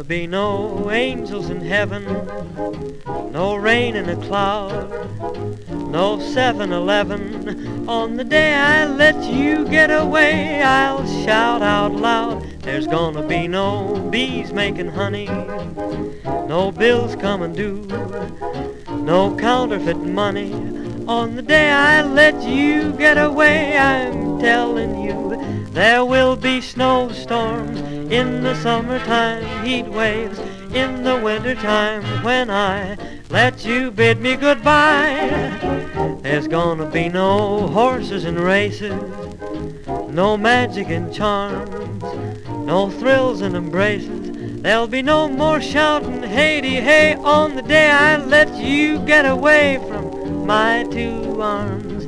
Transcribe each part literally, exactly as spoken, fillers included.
gonna be no angels in heaven, no rain in a cloud, no seven eleven. On the day I let you get away, I'll shout out loud. There's gonna be no bees making honey, no bills coming due, no counterfeit money. On the day I let you get away, I'm telling you, there will be snowstorms in the summertime, heat waves in the wintertime. When I let you bid me goodbye, there's gonna be no horses and races, no magic and charms, no thrills and embraces. There'll be no more shouting hey-de-hey on the day I let you get away from my two arms.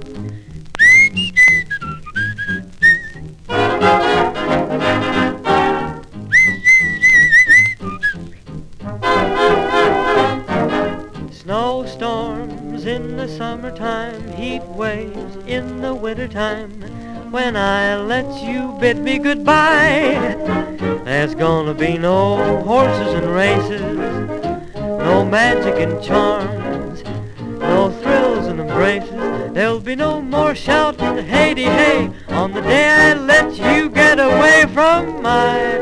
Snowstorms in the summertime, heat waves in the wintertime. When I let you bid me goodbye, there's gonna be no horses and races, no magic and charms, no thrills and embraces. There'll be no more shouting hey-de-hey on the day I let you get away from my